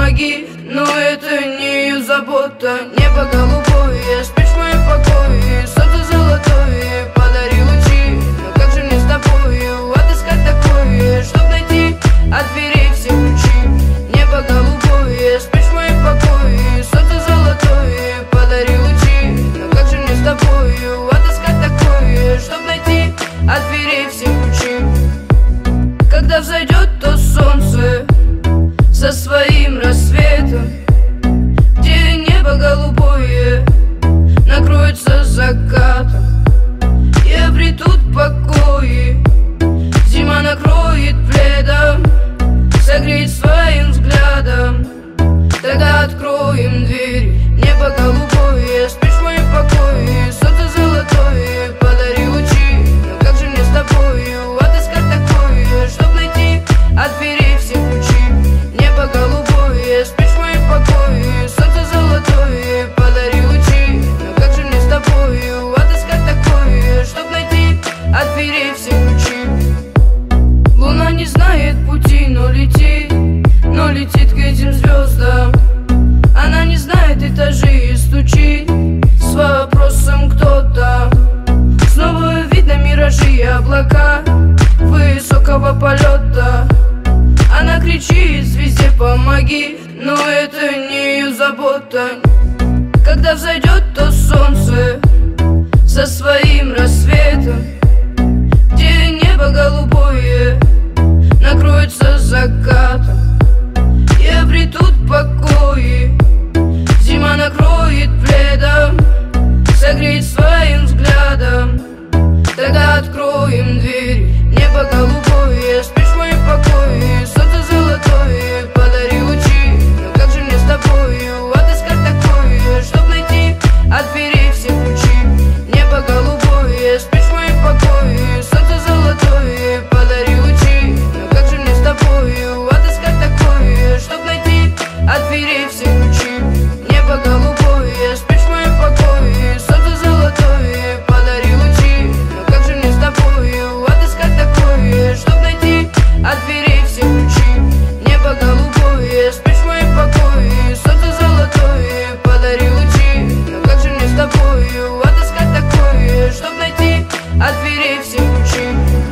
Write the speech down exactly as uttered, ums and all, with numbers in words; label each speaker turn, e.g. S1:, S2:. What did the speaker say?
S1: помоги. Но это не ее забота. Небо голубое, спишь в моем покое. Солнце золотое, подари лучи. Но как же мне с тобою отыскать такое, чтоб найти от дверей все ключи? Небо голубое, спишь в моем покое. Солнце золотое, подари лучи. Но как же мне с тобою отыскать такое, чтоб найти от дверей все ключи? Когда взойдет то солнце со своим рассветом, где небо голубое накроется закатом, и обретут покои, зима накроет пледом, согреет своим взглядом. Тогда откроем двери. Небо голубое, спишь в моем покое. Солнце золотое, подари лучи. Но как же мне с тобою отыскать такое, чтоб найти от дверей все ключи? Небо голубое, спишь в моем покое. Солнце золотое, подари лучи. Но как же мне с тобою отыскать такое, чтоб найти от дверей все ключи? Луна не знает пути, но летит, но летит к этим звездам. Она не знает этажей и стучит с вопросом кто там. Снова видно миражи и облака высокого полета. Она кричит звезде помоги, но это не ее забота. Когда взойдет то солнце со своим рассветом, где небо голубое накроется закатом, и обретут покои, зима накроет пледом, согреет своим взглядом. Тогда откроем двери. Небо голубое, спишь в моем покое. Солнце золотое, подари лучи. Но как же мне с тобою отыскать такое, чтоб найти от дверей все ключи? Небо голубое, спишь в моем покое. Солнце золотое, подари лучи. Но как же мне с тобою отыскать такое, чтоб найти от дверей все ключи? Небо голубое, спишь в моем покое. Солнце золотое, подари лучи. Но как же мне с тобою отыскать такое, чтоб найти от дверей все ключи? Небо голубое, спишь в моем покое. Солнце золотое, подари лучи. Но как же мне с тобою отыскать такое, чтоб найти от дверей все ключи?